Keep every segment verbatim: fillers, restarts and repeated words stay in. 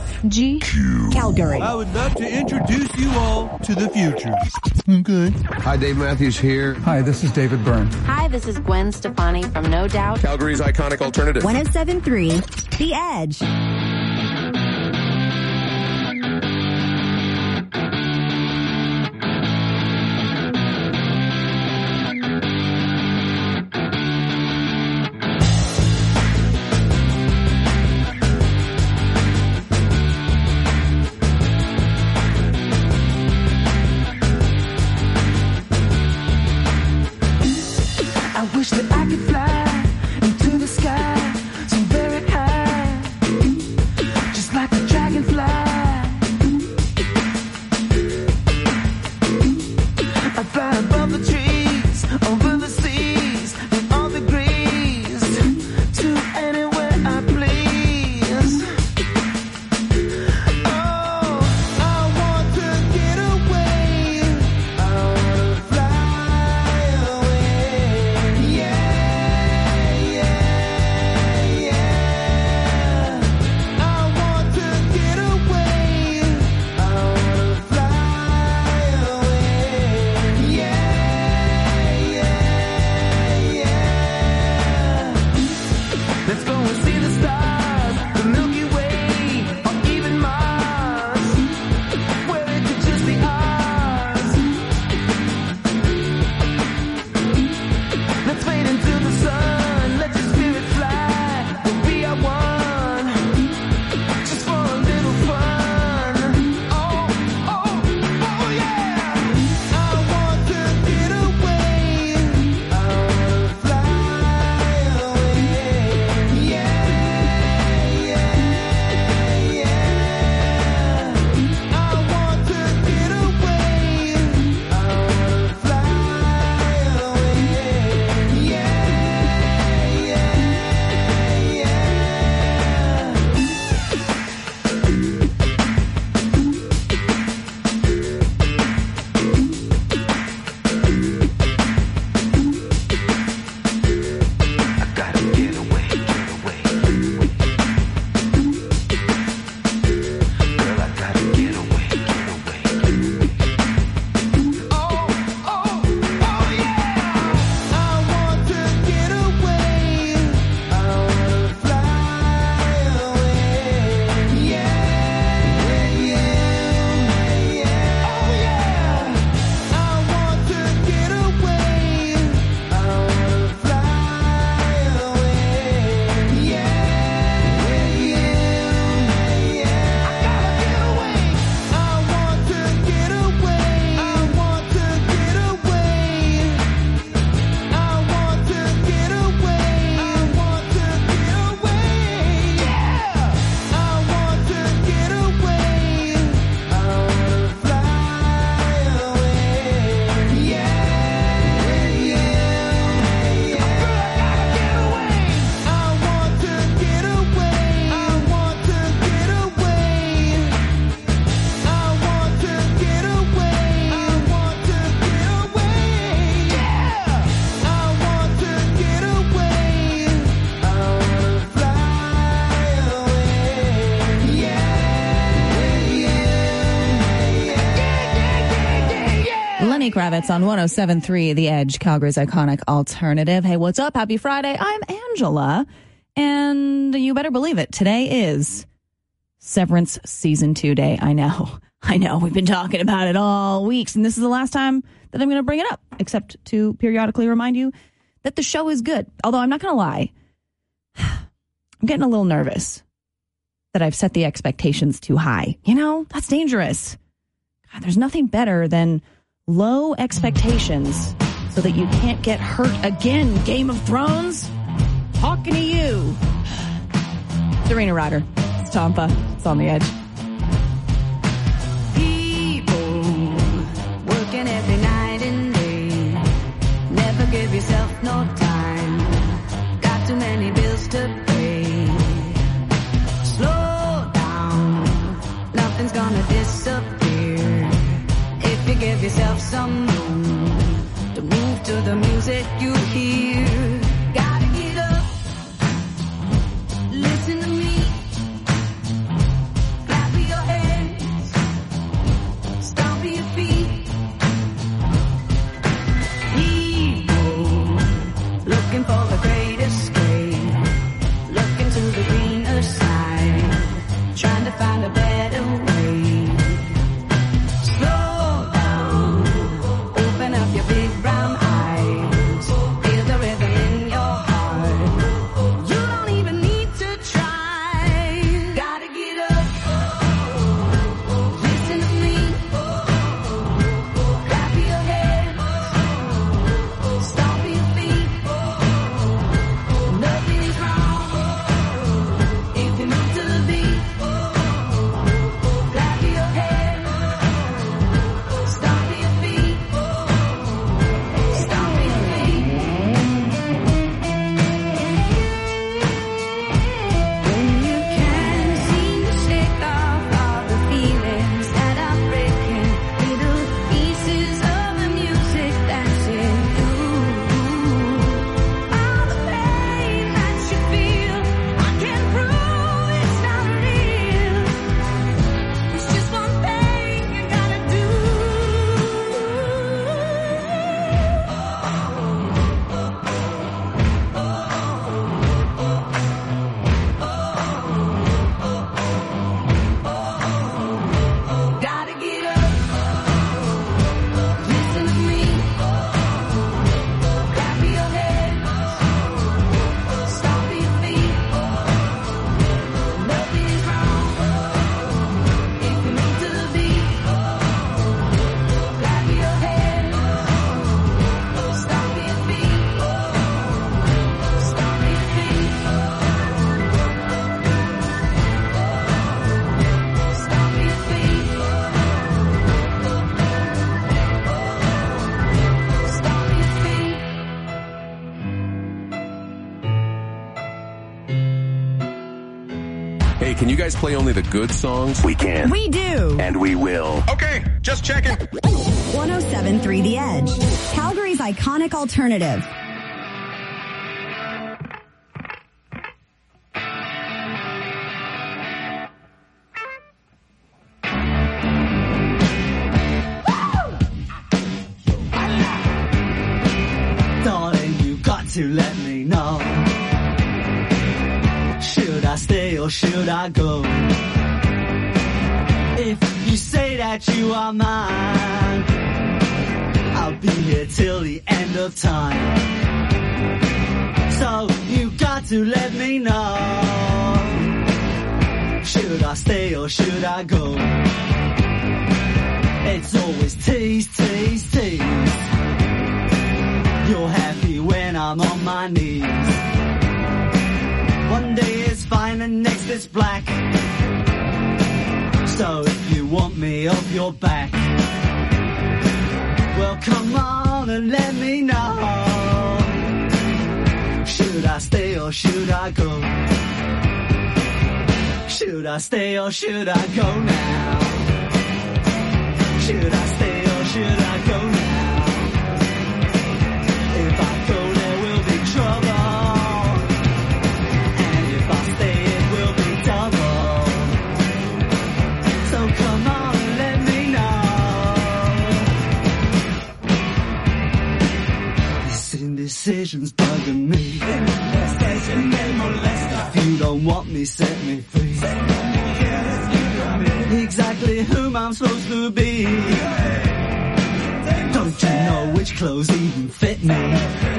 G. Calgary. I would love to introduce you all to the future. Okay. Hi, Dave Matthews here. Hi, this is David Byrne. Hi, this is Gwen Stefani from No Doubt. Calgary's iconic alternative. one oh seven point three, The Edge. I wish that I could fly into the sky so very high, just like a dragonfly. I'd fly above the trees, over the seas, in all degrees, to anywhere I please. Oh, I want to get away. I want to fly away. Yeah, yeah, yeah. I want to get away. I want to fly away. Yeah, yeah, yeah. Let's go and see the stars, the Milky Way, or even Mars, where it could just be ours. Let's fade into the sun, let your spirit fly, we'll be our one, just for a little fun. Oh, oh, oh yeah. I want to get away, I want to fly away. Yeah, yeah, yeah. I want to get away, I want to fly away. Yeah, yeah, yeah. I gotta get away, get away. Girl, I gotta get away, get away. Oh, oh, oh yeah. I want to get away. I want to fly away. Yeah, yeah, yeah. Oh yeah. I want to get away. I want to fly away. Yeah, yeah, yeah. I gotta get away. I want to get away. I want to get away. I want to get away. I want to get away. Yeah. I want to get away. I want to fly away. Yeah, yeah, yeah. Girl, I gotta get away. I want to get away. I want to get away. I want to get away. I want to get away. Yeah. I want to get away. I want to fly away. Yeah, yeah, yeah. Lenny Kravitz on one oh seven point three The Edge, Calgary's iconic alternative. Hey, what's up? Happy Friday. I'm Angela. And you better believe it. Today is Severance Season two Day. I know. I know. We've been talking about it all weeks. And this is the last time that I'm going to bring it up, except to periodically remind you that the show is good. Although I'm not going to lie. I'm getting a little nervous that I've set the expectations too high. You know, that's dangerous. God, there's nothing better than low expectations so that you can't get hurt again. Game of Thrones, talking to you. Serena Ryder, it's Tampa, it's on the Edge. People working every night and day. Never give yourself no time. Got too many bills to pay. Slow down, nothing's gonna disappear. If you give yourself some room to move to the music you hear. Gotta get up, listen to me. Fly can you guys play only the good songs? We can. We do. And we will. Okay, just checking. one oh seven point three The Edge, Calgary's iconic alternative. Darling, you got to let me know. Should I stay or should I go? If you say that you are mine, I'll be here till the end of time. So you got to let me know. Should I stay or should I go? It's always tease, tease, tease. You're happy when I'm on my knees. One day it's fine and next it's black. So if you want me off your back, well come on and let me know. Should I stay or should I go? Should I stay or should I go now? Should I stay or should I go now? If I go there will be trouble, and if I stay it will be double. So come on and let me know. This indecision's bugging me. If you don't want me, set me free. Exactly whom I'm supposed to be. Don't you know which clothes even fit me?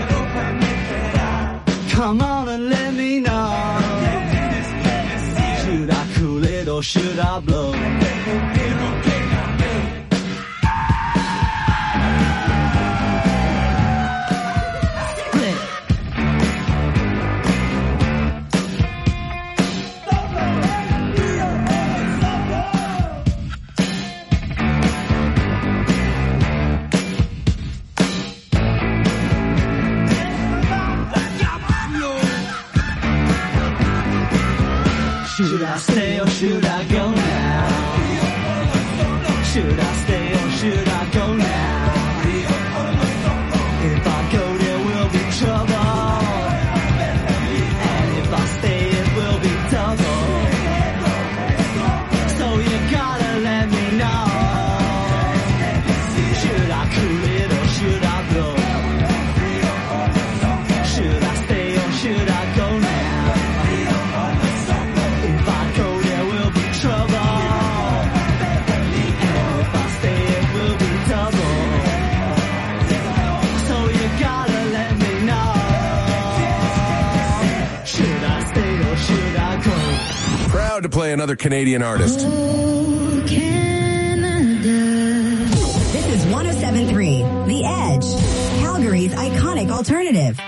Come on and let me know. Should I cool it or should I blow? Should I stay or should I go now? Should I stay or should I go now? If I go there will be trouble, and if I stay it will be double. So you gotta let me know. Should I cool it or should I blow? Should I stay or should I go now? To play another Canadian artist. Oh, Canada. This is one oh seven point three The Edge, Calgary's iconic alternative.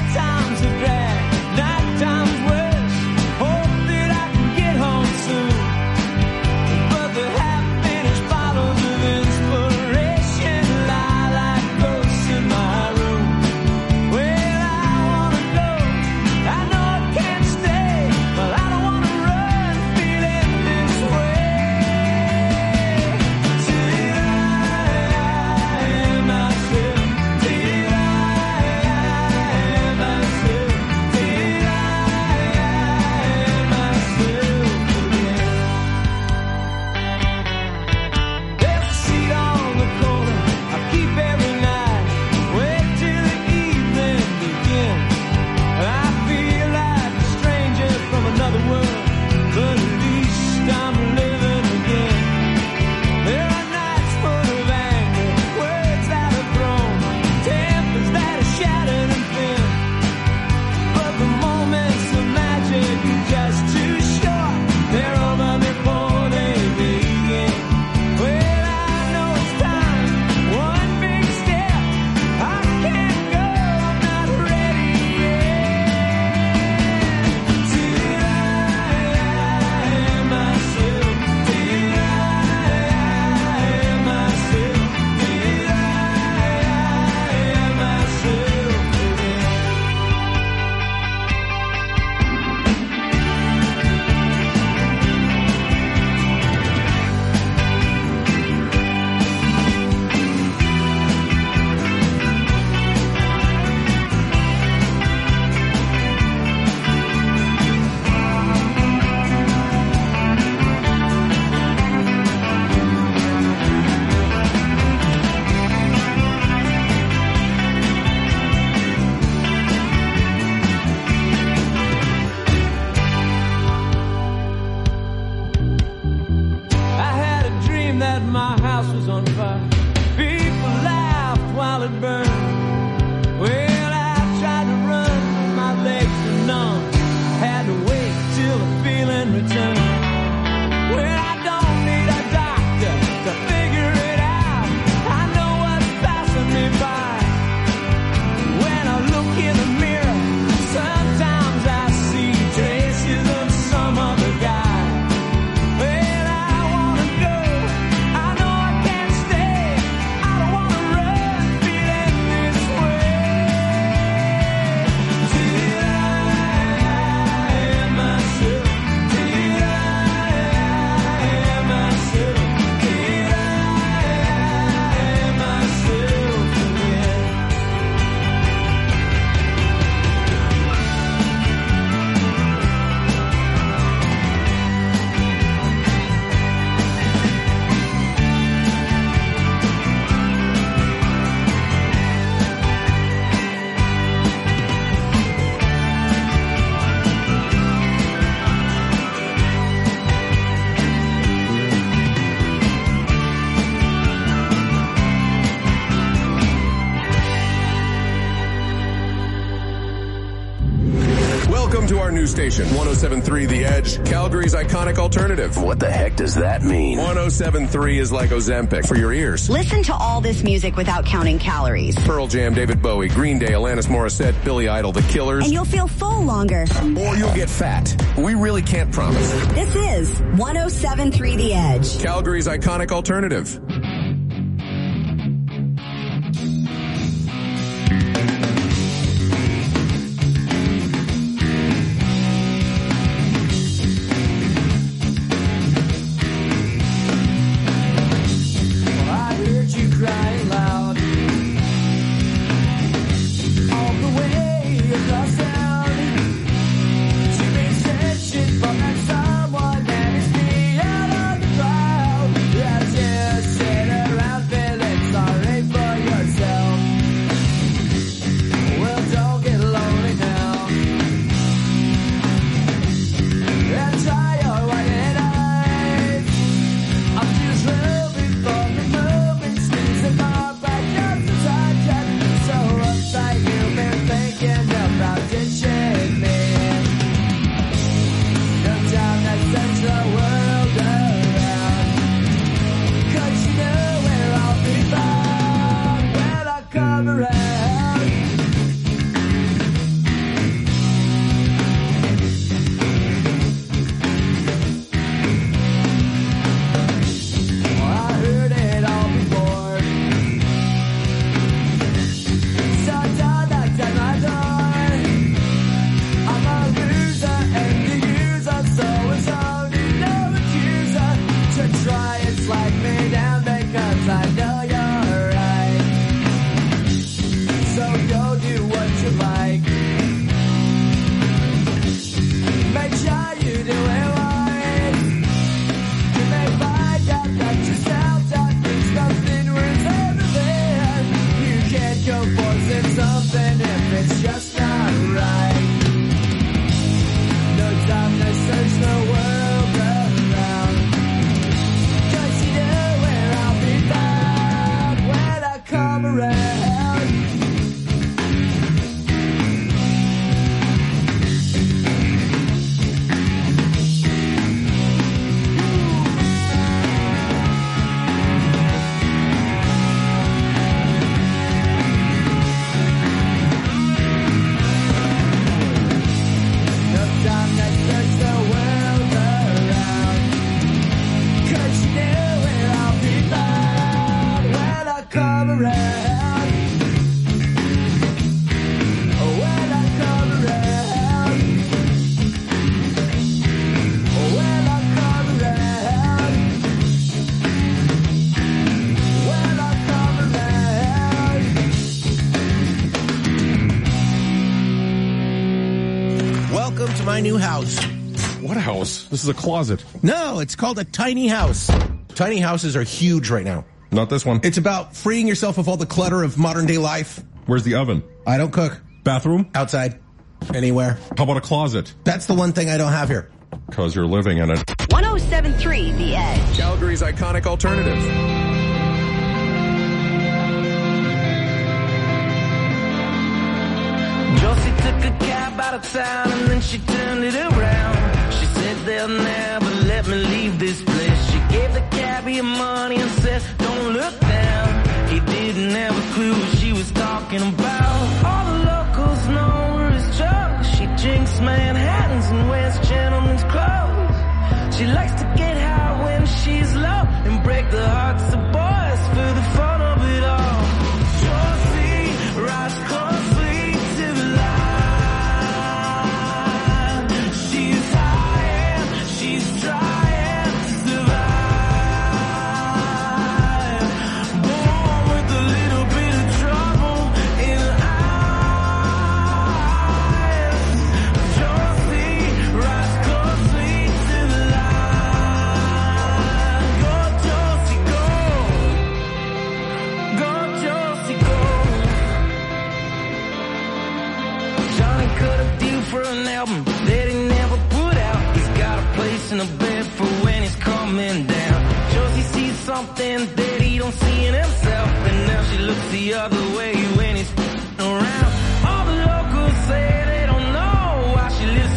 Night time's worse. Hope that I can get home soon. Welcome to our new station, one oh seven point three The Edge, Calgary's iconic alternative. What the heck does that mean? one oh seven point three is like Ozempic for your ears. Listen to all this music without counting calories. Pearl Jam, David Bowie, Green Day, Alanis Morissette, Billy Idol, The Killers. And you'll feel full longer. Or you'll get fat. We really can't promise. This is one oh seven point three The Edge. Calgary's iconic alternative. I heard you crying loud all the way across town. You've been searching for that someone that is beyond on the crowd. As you sit around feeling sorry for yourself. Well, don't get lonely now. And try your white eyes. I'm just hoping for the moment. Squeeze the bar back up the time. Can't be so uptight. You've been thinking about ditching me. No time to search the world around. 'Cause you know where I'll be found when I come around. I heard it all before. So don't knock at my door. I'm a loser and the user, so it's only no accuser to try and slide me down because I know you're right. So go do what you like. Make sure you do it right. You may find out that yourself that thinks nothing was ever there. You can't go forcing something if it's just not right. No time to search the world around. 'Cause you know where I'll be found when I come around. No time to search the world around. 'Cause you know where I'll be found when I come around. Oh, when I come around. Oh, when I come around. When I come around. Welcome to my new house. What a house? This is a closet. No, it's called a tiny house. Tiny houses are huge right now. Not this one. It's about freeing yourself of all the clutter of modern day life. Where's the oven? I don't cook. Bathroom? Outside. Anywhere. How about a closet? That's the one thing I don't have here. Because you're living in it. one oh seven point three The Edge. Calgary's iconic alternative. Josie took a cab out of town and then she turned it around. She said they'll never let me leave this place. She gave the cabbie her money and said, don't look down. He didn't have a clue what she was talking about. All the locals know her as Joe. She drinks Manhattans and wears gentlemen's clothes. She likes to get high when she's low and break the hearts of boys for the fun of it all. Josie rides closely to the line. She's high and she's trying to survive. Born with a little bit of trouble in her eyes. Josie rides closely to the line. Go Josie, go. Go Josie, go. Johnny cut a deal for an album that he never put out. He's got a place in a bed for when he's coming down. Josie sees something that he don't see in himself, and now she looks the other way when he's f***ing around. All the locals say they don't know why she lives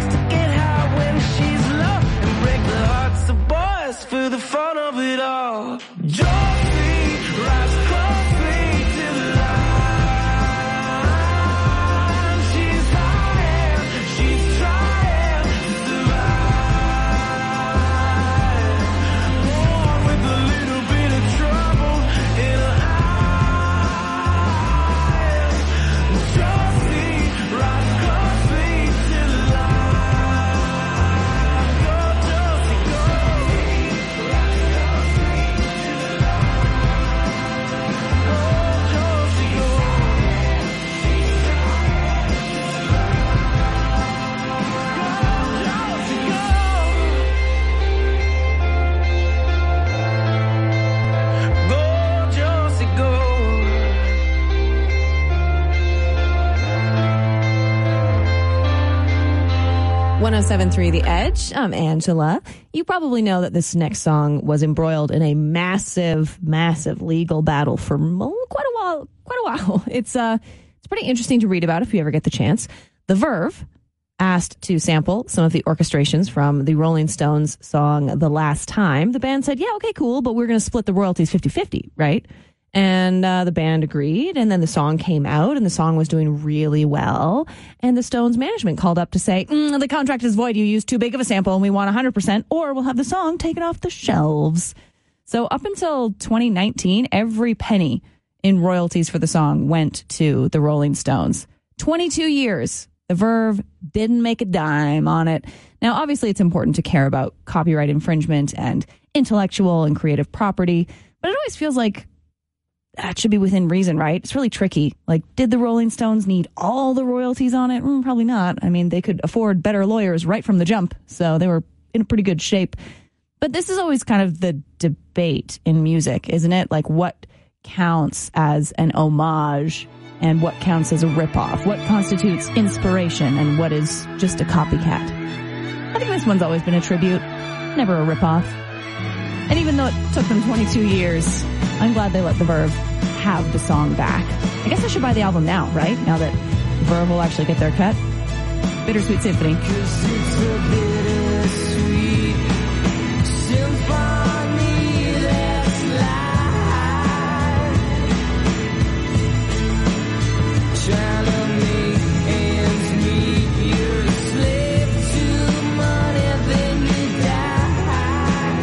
likes to get high when she's low and break the hearts of boys for the fun of it all. Josie rides closely to the line. She's high, she's trying to survive. Born with a little bit of trouble in her eyes. Josie rides closely to the line. Go, Josie, go. one oh seven point three The Edge. I'm Angela. You probably know that this next song was embroiled in a massive, massive legal battle for oh, quite a while. Quite a while. It's uh, it's pretty interesting to read about if you ever get the chance. The Verve asked to sample some of the orchestrations from the Rolling Stones song The Last Time. The band said, yeah, okay, cool, but we're going to split the royalties fifty-fifty, right? And uh, the band agreed, and then the song came out, and the song was doing really well. And the Stones management called up to say, mm, the contract is void. You used too big of a sample, and we want one hundred percent, or we'll have the song taken off the shelves. So up until twenty nineteen, every penny in royalties for the song went to the Rolling Stones. twenty-two years, the Verve didn't make a dime on it. Now, obviously, it's important to care about copyright infringement and intellectual and creative property, but it always feels like that should be within reason, right? It's really tricky. Like, did the Rolling Stones need all the royalties on it? Mm, probably not. I mean, they could afford better lawyers right from the jump, so they were in a pretty good shape. But this is always kind of the debate in music, isn't it? Like, what counts as an homage and what counts as a ripoff? What constitutes inspiration and what is just a copycat? I think this one's always been a tribute, never a ripoff. And even though it took them twenty-two years, I'm glad they let the Verve have the song back. I guess I should buy the album now, right? Now that Verve will actually get their cut. Bittersweet Symphony. Cause it's a bittersweet symphony that's live. Trying to make ends meet, you're a slave to money, then you die.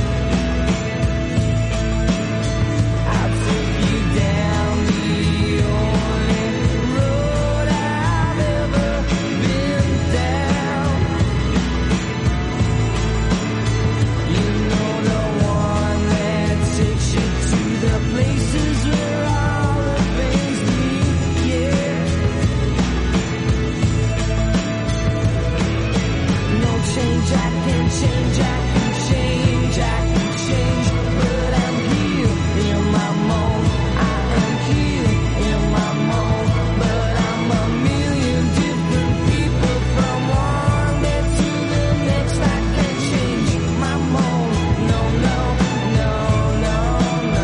I took you down the only road I've ever been down. You know the one that takes you to the places where all the things meet, yeah. No change, I can change, I can change, I can change, but I'm here in my mold. I am here in my mold, but I'm a million different people from one day to the next. I can change my mold. No, no, no, no, no,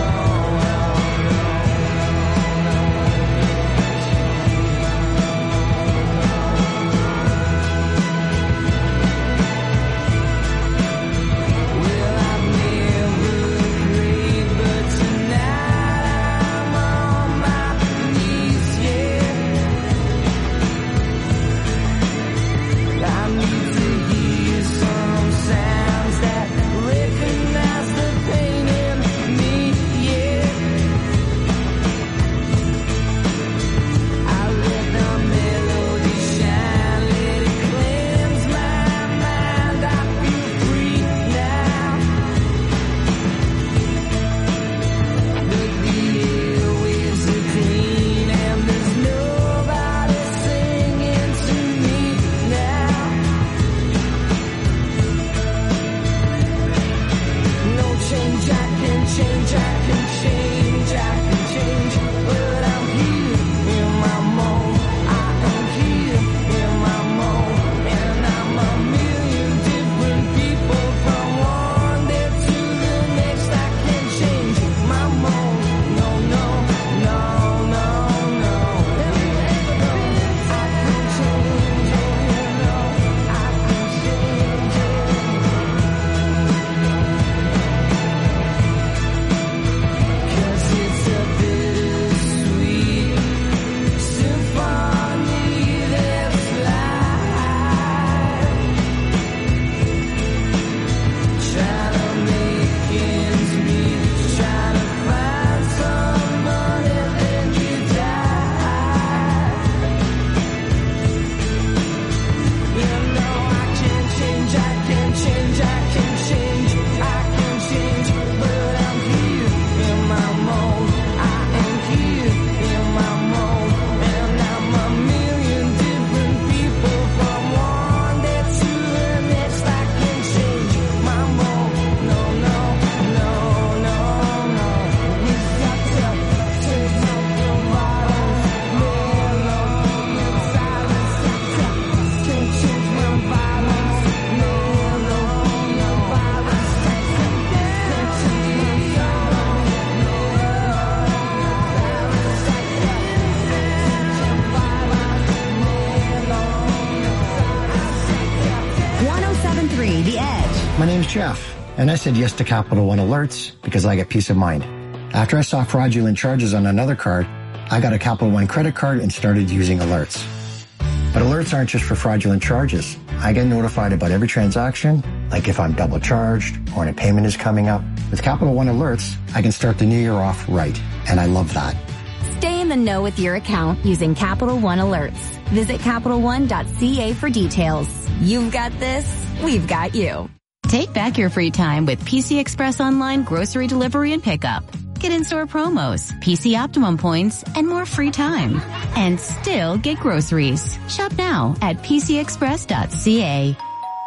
My name's Jeff, and I said yes to Capital One Alerts because I get peace of mind. After I saw fraudulent charges on another card, I got a Capital One credit card and started using alerts. But alerts aren't just for fraudulent charges. I get notified about every transaction, like if I'm double charged or when a payment is coming up. With Capital One Alerts, I can start the new year off right, and I love that. Stay in the know with your account using Capital One Alerts. Visit Capital One dot C A for details. You've got this, we've got you. Take back your free time with P C Express Online grocery delivery and pickup. Get in-store promos, P C Optimum points, and more free time. And still get groceries. Shop now at P C Express dot C A.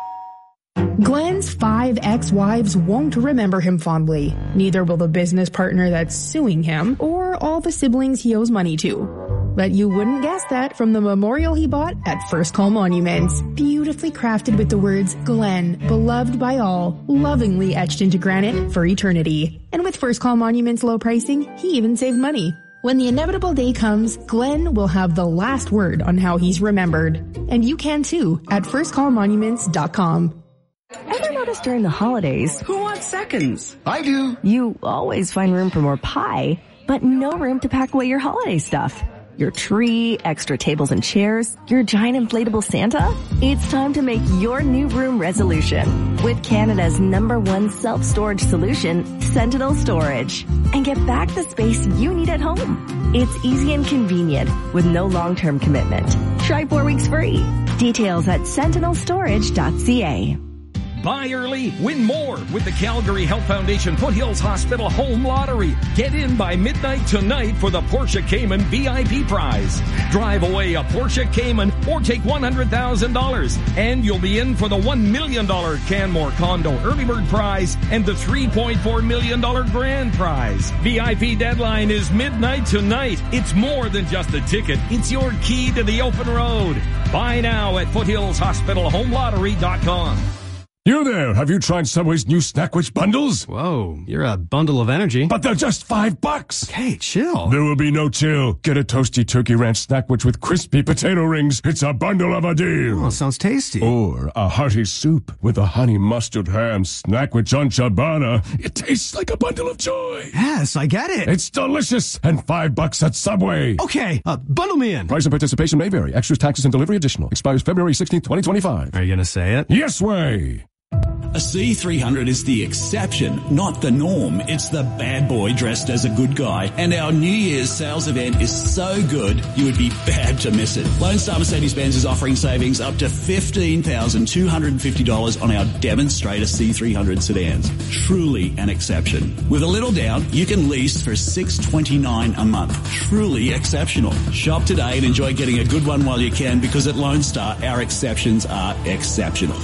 Glenn's five ex-wives won't remember him fondly. Neither will the business partner that's suing him or all the siblings he owes money to. But you wouldn't guess that from the memorial he bought at First Call Monuments. Beautifully crafted with the words, Glenn, beloved by all, lovingly etched into granite for eternity. And with First Call Monuments' low pricing, he even saved money. When the inevitable day comes, Glenn will have the last word on how he's remembered. And you can too at first call monuments dot com. Ever noticed during the holidays? Who wants seconds? I do. You always find room for more pie, but no room to pack away your holiday stuff. Your tree, extra tables and chairs, your giant inflatable Santa? It's time to make your new room resolution with Canada's number one self-storage solution, Sentinel Storage. And get back the space you need at home. It's easy and convenient with no long-term commitment. Try four weeks free. Details at sentinel storage dot C A. Buy early, win more with the Calgary Health Foundation Foothills Hospital Home Lottery. Get in by midnight tonight for the Porsche Cayman V I P prize. Drive away a Porsche Cayman or take one hundred thousand dollars. And you'll be in for the one million dollars Canmore Condo Early Bird Prize and the three point four million dollars Grand Prize. V I P deadline is midnight tonight. It's more than just a ticket. It's your key to the open road. Buy now at foothills hospital home lottery dot com. You there, have you tried Subway's new Snackwich bundles? Whoa, you're a bundle of energy. But they're just five bucks. Okay, chill. There will be no chill. Get a toasty turkey ranch Snackwich with crispy potato rings. It's a bundle of a deal. Oh, sounds tasty. Or a hearty soup with a honey mustard ham Snackwich on ciabatta. It tastes like a bundle of joy. Yes, I get it. It's delicious and five bucks at Subway. Okay, uh, bundle me in. Price and participation may vary. Extras, taxes, and delivery additional. Expires February sixteenth, twenty twenty-five. Are you going to say it? Yes way. A C three hundred is the exception, not the norm. It's the bad boy dressed as a good guy. And our New Year's sales event is so good, you would be bad to miss it. Lone Star Mercedes-Benz is offering savings up to fifteen thousand two hundred fifty dollars on our demonstrator C three hundred sedans. Truly an exception. With a little down, you can lease for six hundred twenty-nine dollars a month. Truly exceptional. Shop today and enjoy getting a good one while you can, because at Lone Star, our exceptions are exceptional.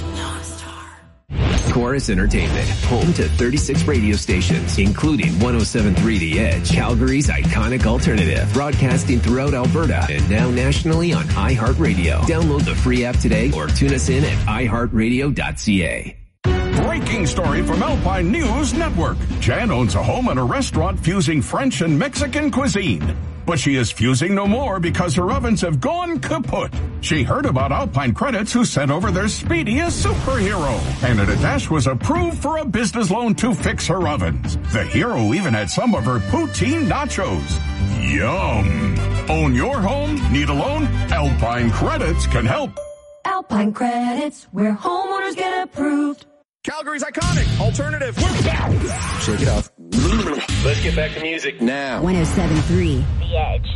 Chorus Entertainment, home to thirty-six radio stations, including one oh seven point three The Edge, Calgary's iconic alternative, broadcasting throughout Alberta and now nationally on iHeartRadio. Download the free app today or tune us in at i heart radio dot c a. Breaking story from Alpine News Network. Jan owns a home and a restaurant fusing French and Mexican cuisine. But she is fusing no more because her ovens have gone kaput. She heard about Alpine Credits, who sent over their speediest superhero. Canada Dash was approved for a business loan to fix her ovens. The hero even had some of her poutine nachos. Yum. Own your home? Need a loan? Alpine Credits can help. Alpine Credits, where homeowners get approved. Calgary's iconic alternative. We're back. Shake it off. Let's get back to music now. one oh seven point three The Edge.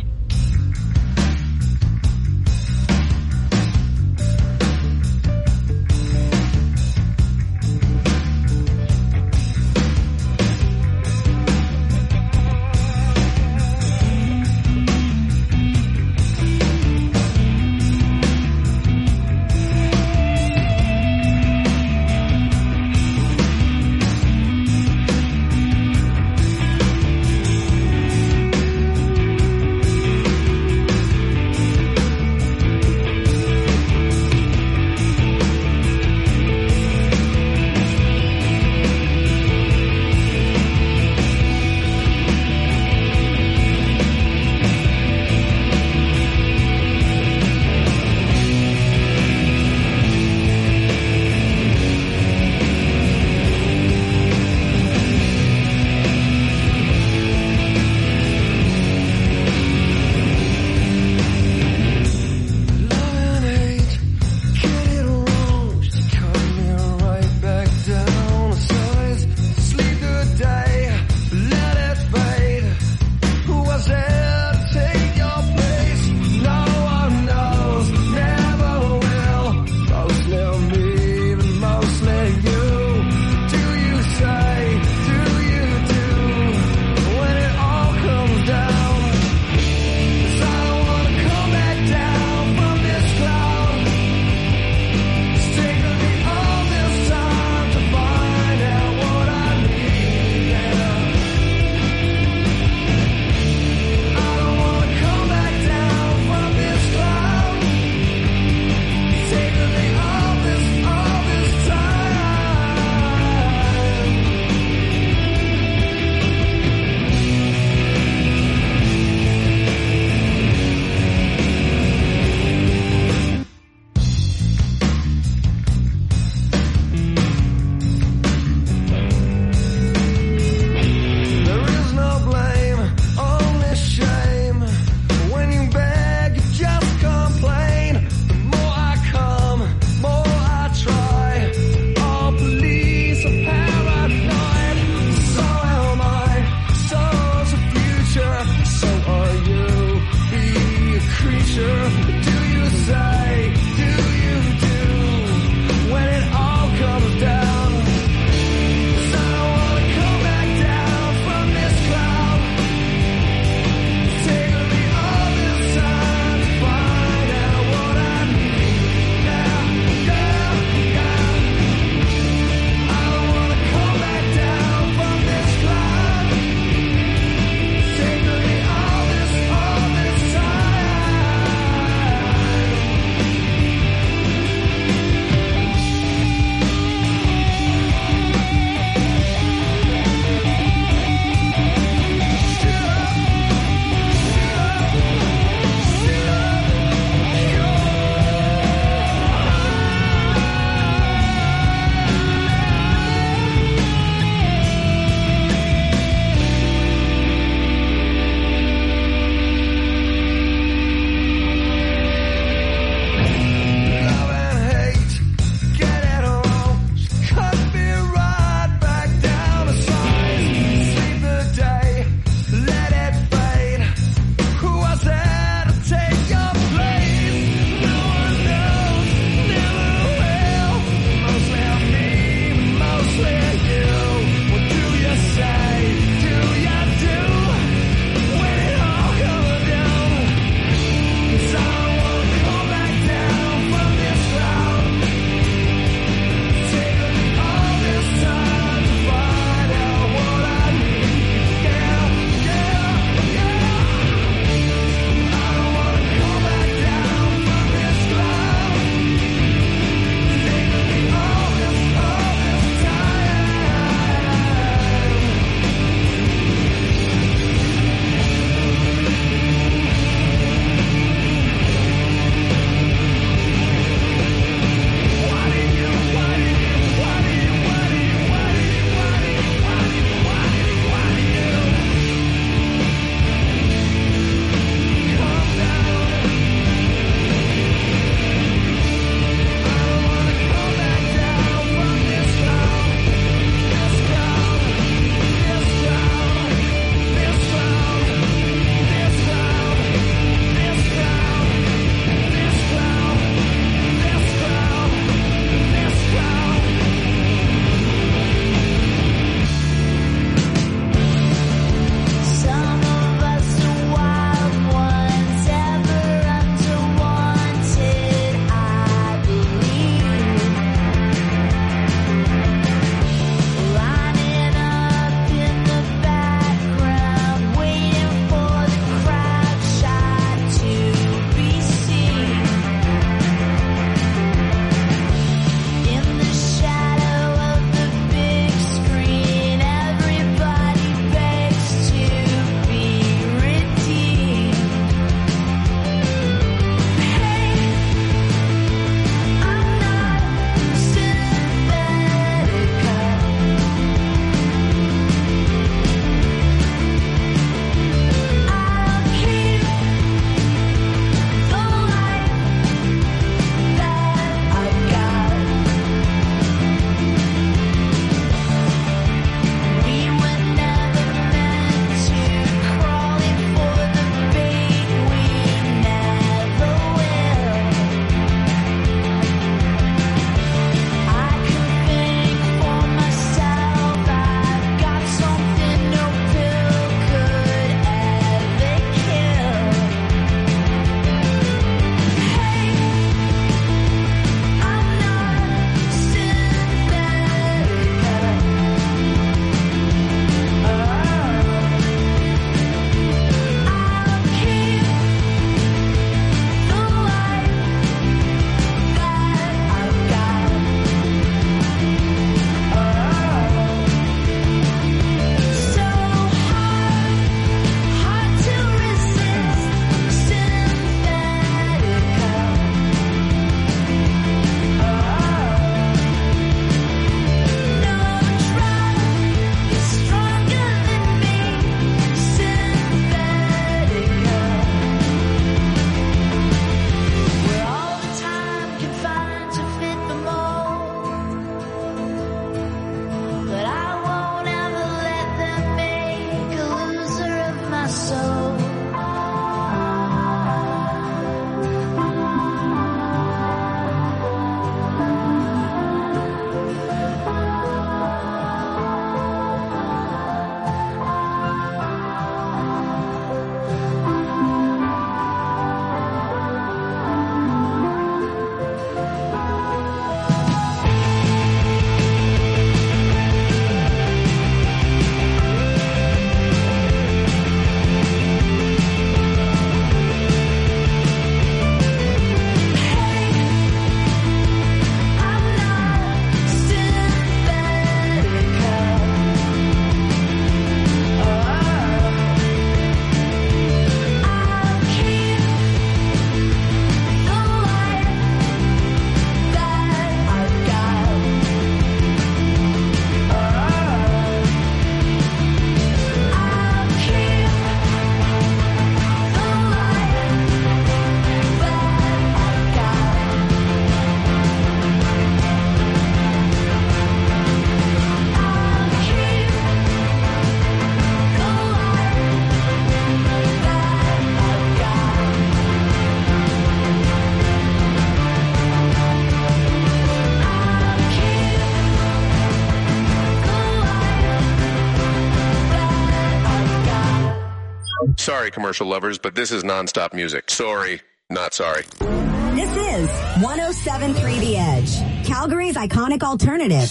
Sorry, commercial lovers, but this is nonstop music. Sorry, not sorry. This is one oh seven point three The Edge, Calgary's iconic alternative.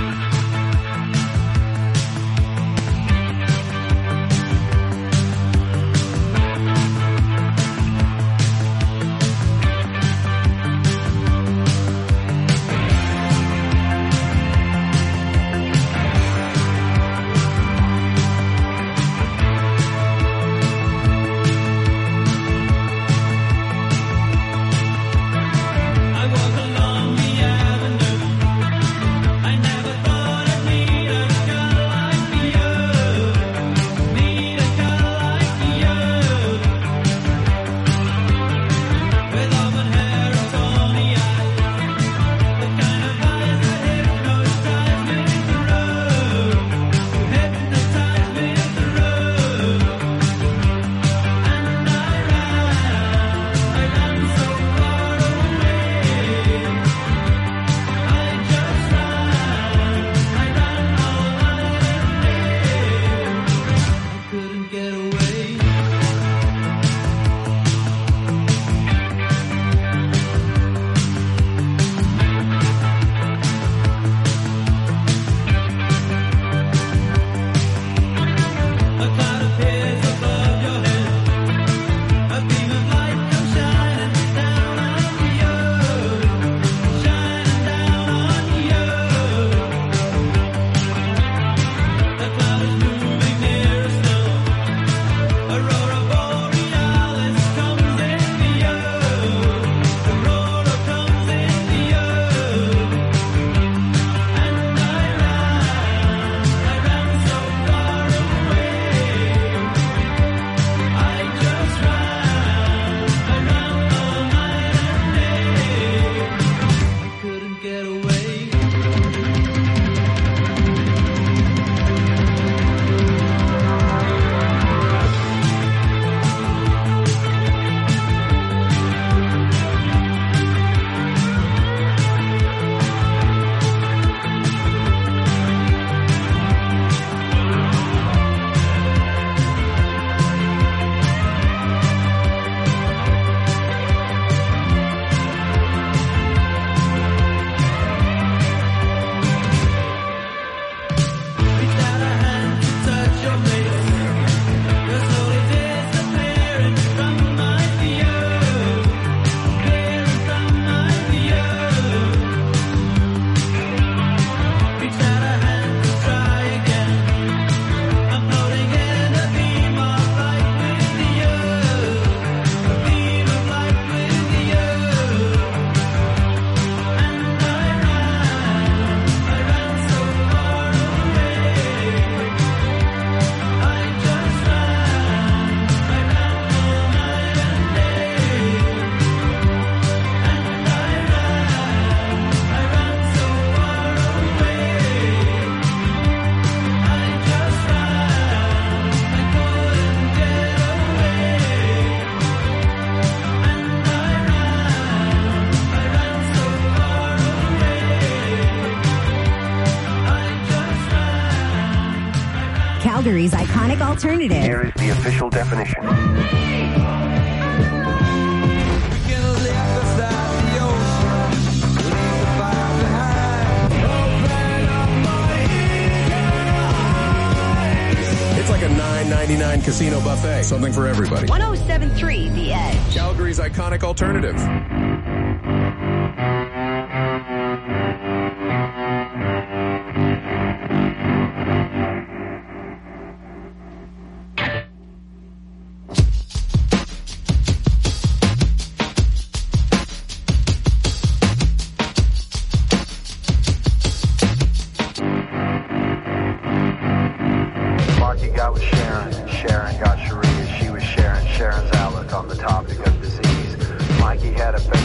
Calgary's iconic alternative. Here is the official definition. It's like a nine ninety-nine casino buffet. Something for everybody. one oh seven point three The Edge. Calgary's iconic alternative. Marky got with Sharon, and Sharon got Sharia. She was sharing Sharon's outlook on the topic of disease. Mikey had a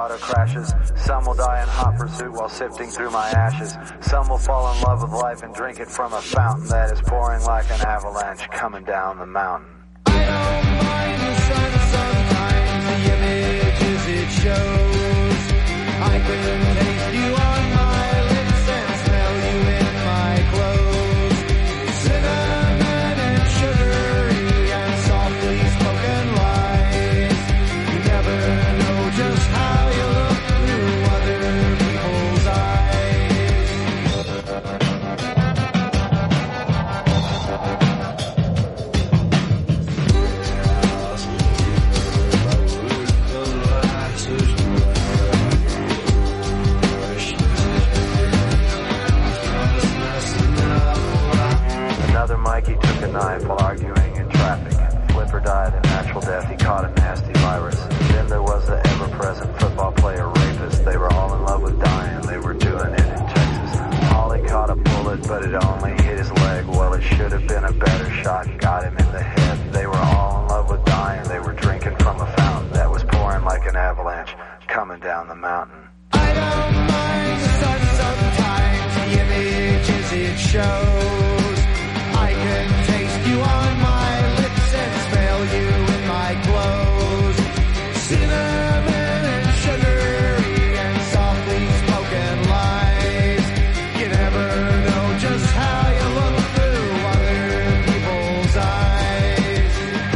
auto crashes. Some will die in hot pursuit while sifting through my ashes. Some will fall in love with life and drink it from a fountain that is pouring like an avalanche coming down the mountain. I don't mind the sun sometimes, the images it shows. I can taste you on my lips and smell you in my clothes. Cinnamon and sugary and softly spoken lies. You never know just how you look through other people's eyes. Another Mikey took a knife while arguing in traffic. Flipper died a natural death, he caught a nasty virus. Then there was the ever-present football player rapist. They were all in love with dying, they were doing it in Texas. Ollie caught a bullet, but it only hit his leg. Well, it should have been a better shot, got him in the head. They were all in love with dying, they were drinking from a fountain that was pouring like an avalanche, coming down the mountain. I don't mind the sun sometimes, the images it shows. I can taste you on my lips and smell you in my clothes. Cinnamon and sugary and softly spoken lies. You never know just how you look through other people's eyes.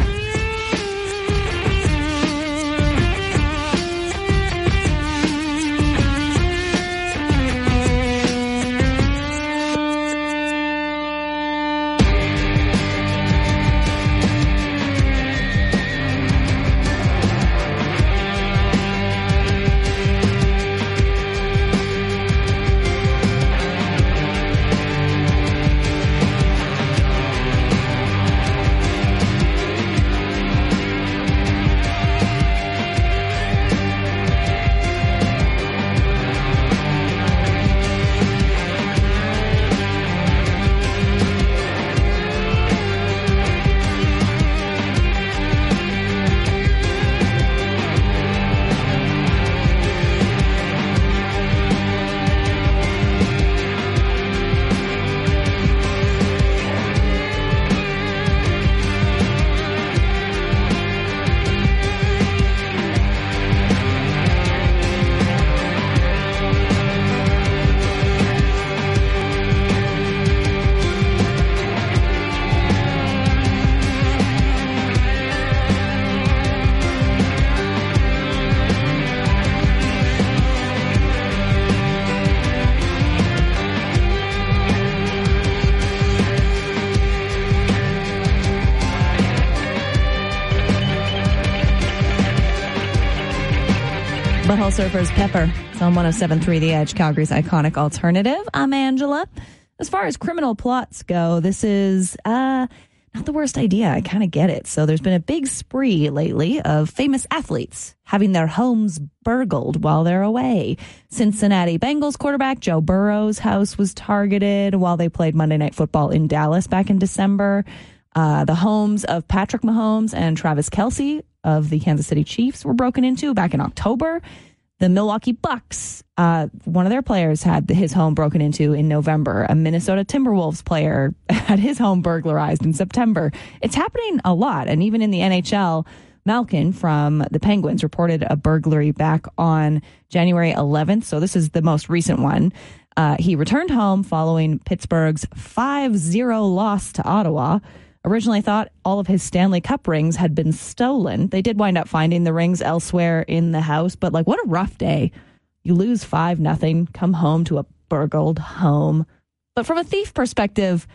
Butthole Surfers, Pepper. It's on one oh seven point three The Edge, Calgary's iconic alternative. I'm Angela. As far as criminal plots go, this is uh, not the worst idea. I kind of get it. So there's been a big spree lately of famous athletes having their homes burgled while they're away. Cincinnati Bengals quarterback Joe Burrow's house was targeted while they played Monday Night Football in Dallas back in December. Uh, the homes of Patrick Mahomes and Travis Kelce of the Kansas City Chiefs were broken into back in October. The Milwaukee Bucks, uh, one of their players had his home broken into in November. A Minnesota Timberwolves player had his home burglarized in September. It's happening a lot. And even in the N H L, Malkin from the Penguins reported a burglary back on January eleventh. So this is the most recent one. Uh, he returned home following Pittsburgh's five zero loss to Ottawa. Originally thought all of his Stanley Cup rings had been stolen. They did wind up finding the rings elsewhere in the house, but like, what a rough day. You lose five nothing, come home to a burgled home. But from a thief perspective,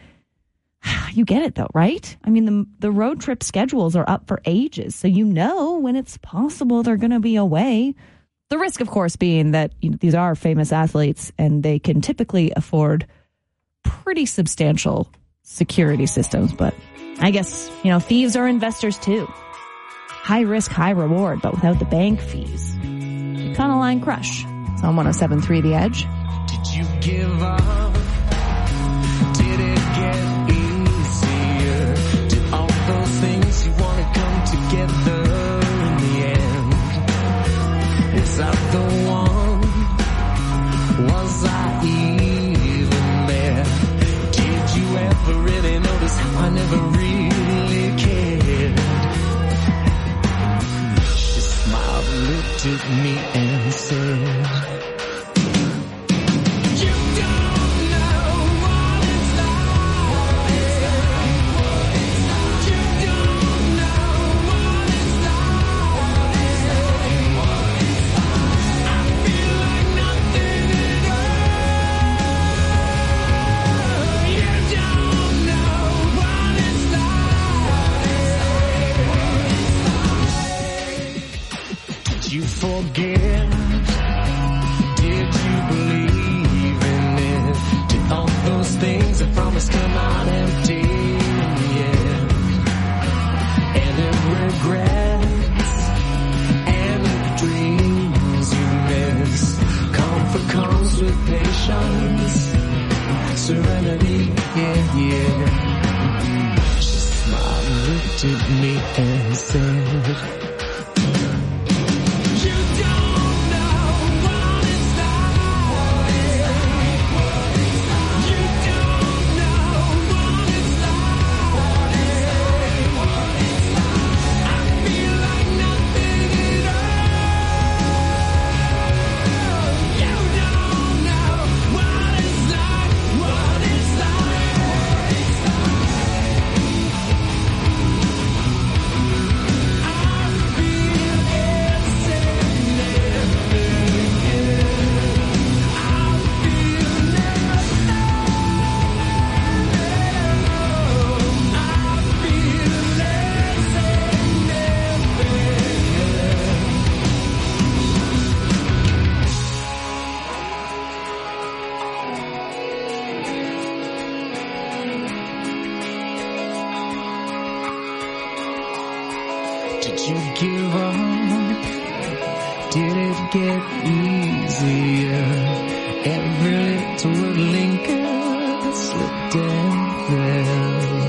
you get it though, right? I mean, the the road trip schedules are up for ages, so you know when it's possible they're going to be away. The risk, of course, being that you know, these are famous athletes and they can typically afford pretty substantial security systems, but I guess, you know, thieves are investors too. High risk, high reward, but without the bank fees. Econoline Crush. It's on one oh seven point three The Edge. Did you give up? Did it get easier? Did all those things you want to come together in the end? Is that the even there? Did you ever really notice how I never really cared? She smiled, looked at me and said, forget? Did you believe in it? Did all those things I promised come out empty? Yeah. And the regrets and the dreams you miss. Comfort comes with patience, serenity, yeah, yeah. She smiled, looked at me and said, did you give up? Did it get easier? Every little linker slipped in there.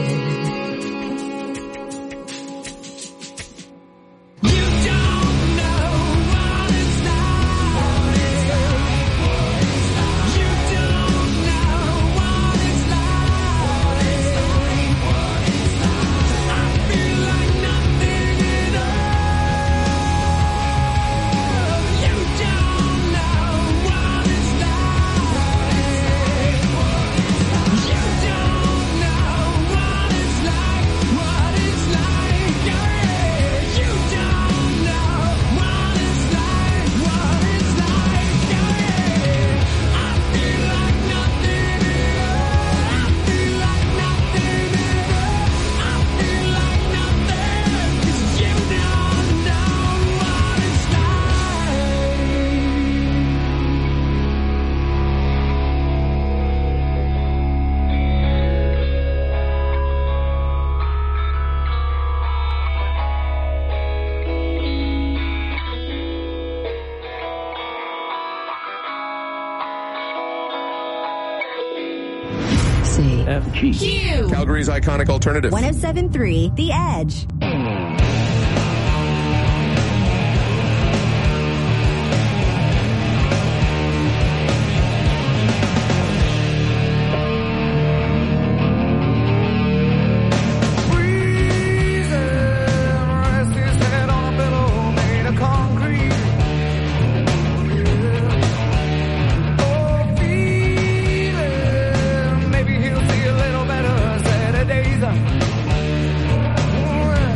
F G. Q. Calgary's iconic alternative. one oh seven point three The Edge. Maybe he'll see a little better Saturdays.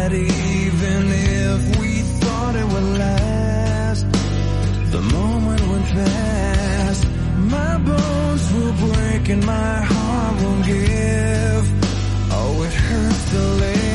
that even if we thought it would last, the moment went past. My bones will break and my heart won't give. Oh, it hurts to live.